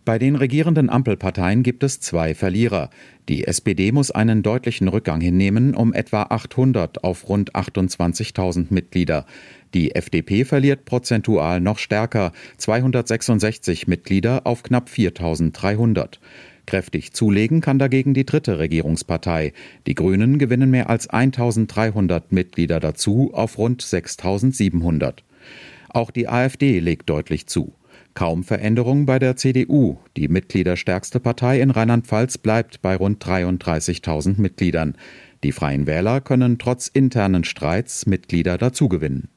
Bei den regierenden Ampelparteien gibt es zwei Verlierer. Die SPD muss einen deutlichen Rückgang hinnehmen, um etwa 800 auf rund 28.000 Mitglieder. Die FDP verliert prozentual noch stärker, 266 Mitglieder auf knapp 4.300. Kräftig zulegen kann dagegen die dritte Regierungspartei. Die Grünen gewinnen mehr als 1.300 Mitglieder dazu auf rund 6.700. Auch die AfD legt deutlich zu. Kaum Veränderung bei der CDU. Die mitgliederstärkste Partei in Rheinland-Pfalz bleibt bei rund 33.000 Mitgliedern. Die Freien Wähler können trotz internen Streits Mitglieder dazugewinnen.